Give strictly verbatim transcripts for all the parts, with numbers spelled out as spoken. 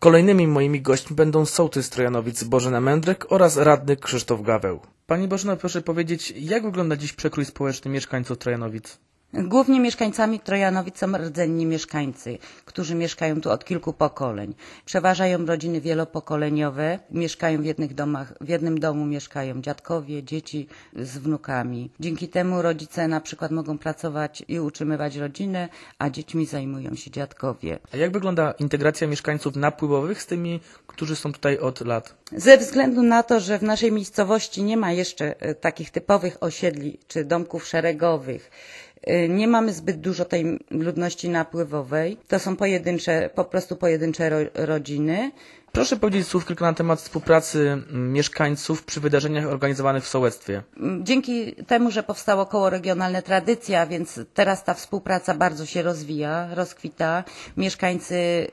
Kolejnymi moimi gośćmi będą sołtys Trojanowic Bożena Mędrek oraz radny Krzysztof Gaweł. Pani Bożena, proszę powiedzieć, jak wygląda dziś przekrój społeczny mieszkańców Trojanowic? Głównie mieszkańcami Trojanowic są rdzenni mieszkańcy, którzy mieszkają tu od kilku pokoleń. Przeważają rodziny wielopokoleniowe, mieszkają w jednych domach, w jednym domu mieszkają dziadkowie, dzieci z wnukami. Dzięki temu rodzice na przykład mogą pracować i utrzymywać rodzinę, a dziećmi zajmują się dziadkowie. A jak wygląda integracja mieszkańców napływowych z tymi, którzy są tutaj od lat? Ze względu na to, że w naszej miejscowości nie ma jeszcze takich typowych osiedli czy domków szeregowych, nie mamy zbyt dużo tej ludności napływowej. To są pojedyncze, po prostu pojedyncze ro, rodziny. Proszę powiedzieć słów kilka na temat współpracy mieszkańców przy wydarzeniach organizowanych w sołectwie. Dzięki temu, że powstało koło regionalne Tradycja, więc teraz ta współpraca bardzo się rozwija, rozkwita. Mieszkańcy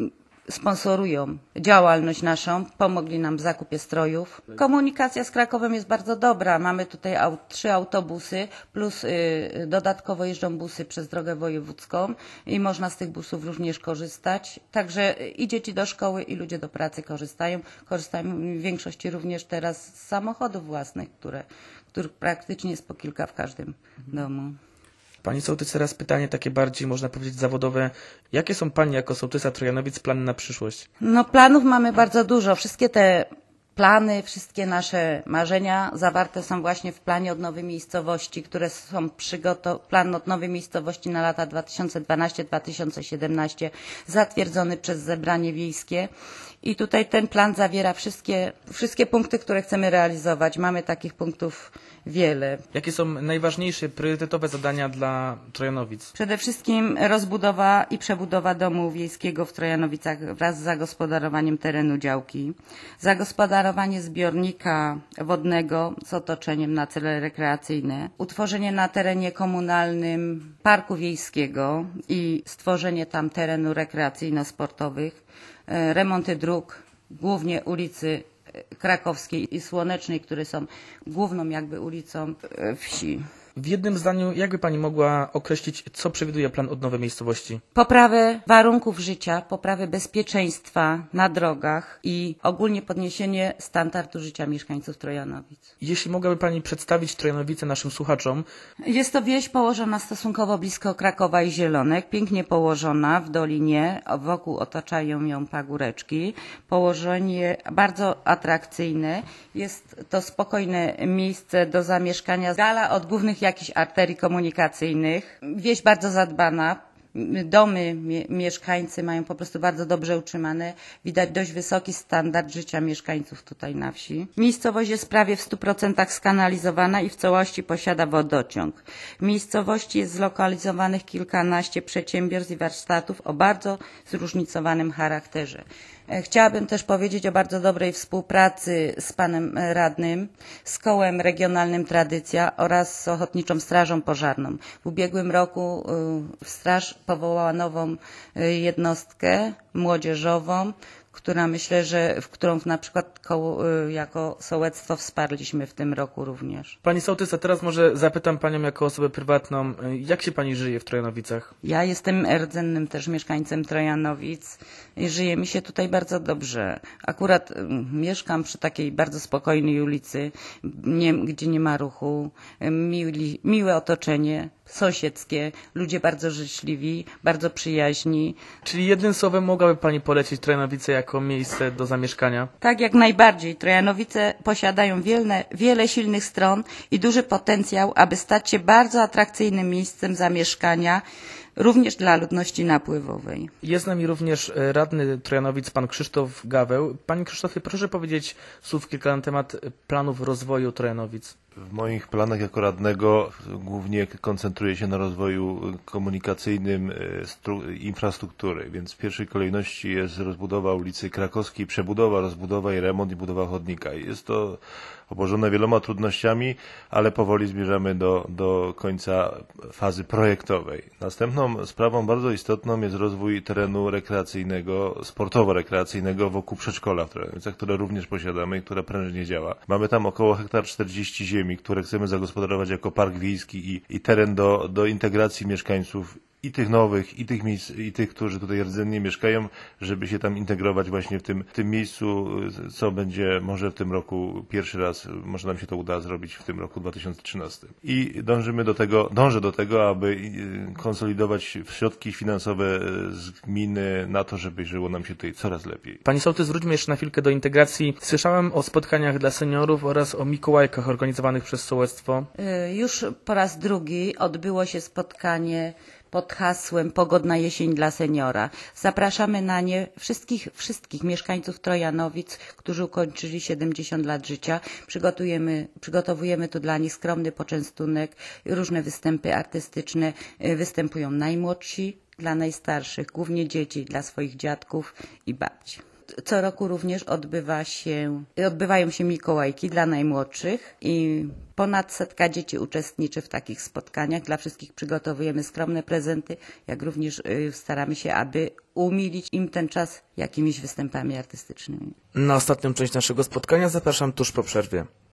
sponsorują działalność naszą, pomogli nam w zakupie strojów. Komunikacja z Krakowem jest bardzo dobra. Mamy tutaj aut, trzy autobusy, plus y, dodatkowo jeżdżą busy przez drogę wojewódzką i można z tych busów również korzystać. Także i dzieci do szkoły, i ludzie do pracy korzystają. Korzystają w większości również teraz z samochodów własnych, które, których praktycznie jest po kilka w każdym domu. Pani sołtys, teraz pytanie takie bardziej, można powiedzieć, zawodowe. Jakie są Pani jako sołtysa Trojanowic plany na przyszłość? No planów mamy bardzo dużo. Wszystkie te plany, wszystkie nasze marzenia zawarte są właśnie w planie odnowy miejscowości, które są przygotowane, plan odnowy miejscowości na lata dwa tysiące dwanaście do dwa tysiące siedemnaście, zatwierdzony przez zebranie wiejskie. I tutaj ten plan zawiera wszystkie, wszystkie punkty, które chcemy realizować. Mamy takich punktów wiele. Jakie są najważniejsze, priorytetowe zadania dla Trojanowic? Przede wszystkim rozbudowa i przebudowa domu wiejskiego w Trojanowicach wraz z zagospodarowaniem terenu działki. Zagospodarowanie zbiornika wodnego z otoczeniem na cele rekreacyjne. Utworzenie na terenie komunalnym parku wiejskiego i stworzenie tam terenu rekreacyjno-sportowych. Remonty dróg, głównie ulicy Krakowskiej i Słonecznej, które są główną jakby ulicą wsi. W jednym zdaniu, jakby Pani mogła określić, co przewiduje plan odnowy miejscowości? Poprawę warunków życia, poprawę bezpieczeństwa na drogach i ogólnie podniesienie standardu życia mieszkańców Trojanowic. Jeśli mogłaby Pani przedstawić Trojanowice naszym słuchaczom? Jest to wieś położona stosunkowo blisko Krakowa i Zielonek, pięknie położona w dolinie, wokół otaczają ją pagóreczki. Położenie bardzo atrakcyjne, jest to spokojne miejsce do zamieszkania, z dala od głównych jakichś arterii komunikacyjnych. Wieś bardzo zadbana. Domy mie mieszkańcy mają po prostu bardzo dobrze utrzymane. Widać dość wysoki standard życia mieszkańców tutaj na wsi. Miejscowość jest prawie w stu procentach skanalizowana i w całości posiada wodociąg. W miejscowości jest zlokalizowanych kilkanaście przedsiębiorstw i warsztatów o bardzo zróżnicowanym charakterze. Chciałabym też powiedzieć o bardzo dobrej współpracy z panem radnym, z kołem regionalnym Tradycja oraz z Ochotniczą Strażą Pożarną. W ubiegłym roku straż powołała nową jednostkę młodzieżową, która myślę, że w którą na przykład koło, jako sołectwo wsparliśmy w tym roku również. Pani sołtys, a teraz może zapytam Panią jako osobę prywatną, jak się Pani żyje w Trojanowicach? Ja jestem rdzennym też mieszkańcem Trojanowic i żyje mi się tutaj bardzo dobrze. Akurat mieszkam przy takiej bardzo spokojnej ulicy, nie, gdzie nie ma ruchu, miły, miłe otoczenie sąsiedzkie, ludzie bardzo życzliwi, bardzo przyjaźni. Czyli jednym słowem mogłaby Pani polecić Trojanowice jako miejsce do zamieszkania? Tak, jak najbardziej. Trojanowice posiadają wiele, wiele silnych stron i duży potencjał, aby stać się bardzo atrakcyjnym miejscem zamieszkania, również dla ludności napływowej. Jest z nami również radny Trojanowic, pan Krzysztof Gaweł. Panie Krzysztofie, proszę powiedzieć słów kilka na temat planów rozwoju Trojanowic. W moich planach jako radnego głównie koncentruję się na rozwoju komunikacyjnym infrastruktury, więc w pierwszej kolejności jest rozbudowa ulicy Krakowskiej, przebudowa, rozbudowa i remont i budowa chodnika. Jest to obłożone wieloma trudnościami, ale powoli zmierzamy do, do końca fazy projektowej. Następną sprawą bardzo istotną jest rozwój terenu rekreacyjnego, sportowo-rekreacyjnego wokół przedszkola w Trojanowicach, które również posiadamy i które prężnie działa. Mamy tam około hektar czterdzieści ziemi, które chcemy zagospodarować jako park wiejski i, i teren do, do integracji mieszkańców i tych nowych, i tych miejsc, i tych, którzy tutaj rdzennie mieszkają, żeby się tam integrować właśnie w tym, w tym miejscu, co będzie może w tym roku pierwszy raz, może nam się to uda zrobić w tym roku dwa tysiące trzynastym. I dążymy do tego, dążę do tego, aby konsolidować środki finansowe z gminy na to, żeby żyło nam się tutaj coraz lepiej. Pani sołtys, wróćmy jeszcze na chwilkę do integracji. Słyszałem o spotkaniach dla seniorów oraz o Mikołajkach organizowanych przez sołectwo. Już po raz drugi odbyło się spotkanie pod hasłem Pogodna jesień dla seniora. Zapraszamy na nie wszystkich, wszystkich mieszkańców Trojanowic, którzy ukończyli siedemdziesiąt lat życia. Przygotujemy, przygotowujemy tu dla nich skromny poczęstunek, różne występy artystyczne. Występują najmłodsi dla najstarszych, głównie dzieci dla swoich dziadków i babci. Co roku również odbywa się, odbywają się Mikołajki dla najmłodszych i ponad setka dzieci uczestniczy w takich spotkaniach. Dla wszystkich przygotowujemy skromne prezenty, jak również staramy się, aby umilić im ten czas jakimiś występami artystycznymi. Na ostatnią część naszego spotkania zapraszam tuż po przerwie.